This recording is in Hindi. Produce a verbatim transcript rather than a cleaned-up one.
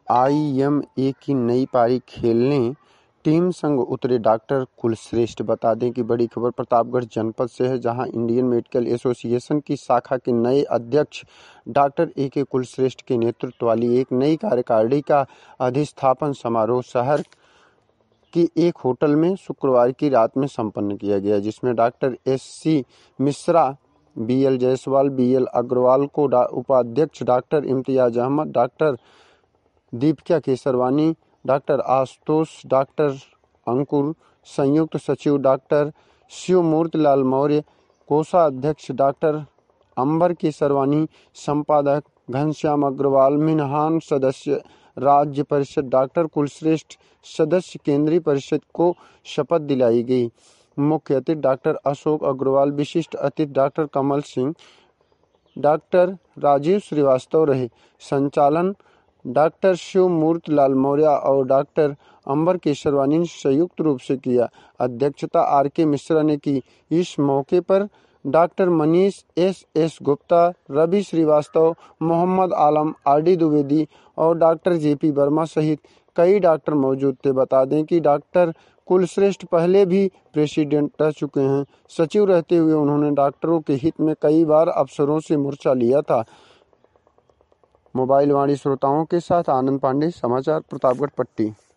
आई एम ए की नई पारी खेलने टीम संग उतरे डॉक्टर कुलश्रेष्ठ। बता दें कि बड़ी खबर प्रतापगढ़ जनपद से है, जहां इंडियन मेडिकल एसोसिएशन की शाखा के नए अध्यक्ष डॉक्टर ए के कुलश्रेष्ठ के नेतृत्व वाली एक नई कार्यकारिणी का अधिष्ठापन समारोह शहर की एक होटल में शुक्रवार की रात में संपन्न किया गया, जिसमें doctor S C Mishra, B L Jaiswal, B L Agrawal को उपाध्यक्ष, doctor Imtiaz Ahmad, doctor Deepika Kesarwani, doctor Ashutosh, doctor Ankur, संयुक्त सचिव डॉक्टर शिवमूर्ति लाल मौर्य, कोषाध्यक्ष डॉक्टर अंबर केसरवानी, संपादक घनश्याम अग्रवाल, मिन्हान सदस्य राज्य परिषद डॉक्टर कुलश्रेष्ठ, सदस्य केंद्रीय परिषद को शपथ दिलाई गई। मुख्य अतिथि डॉक्टर अशोक अग्रवाल, विशिष्ट अतिथि डॉक्टर कमल सिंह, डॉक्टर राजीव श्रीवास्तव रहे। संचालन डॉक्टर शिवमूर्ति लाल मौर्य और डॉक्टर अंबर केसरवानी ने संयुक्त रूप से किया। अध्यक्षता आर के मिश्रा ने की। इस मौके पर doctor Manish S S Gupta, Ravi Srivastava, Mohammad Alam, R D Dwivedi और डॉक्टर जे पी वर्मा सहित कई डॉक्टर मौजूद थे। बता दें कि डॉक्टर कुलश्रेष्ठ पहले भी प्रेसिडेंट रह चुके हैं। सचिव रहते हुए उन्होंने डॉक्टरों के हित में कई बार अफसरों से मोर्चा लिया था। मोबाइल वाणी श्रोताओं के साथ आनंद पांडे, समाचार प्रतापगढ़ पट्टी।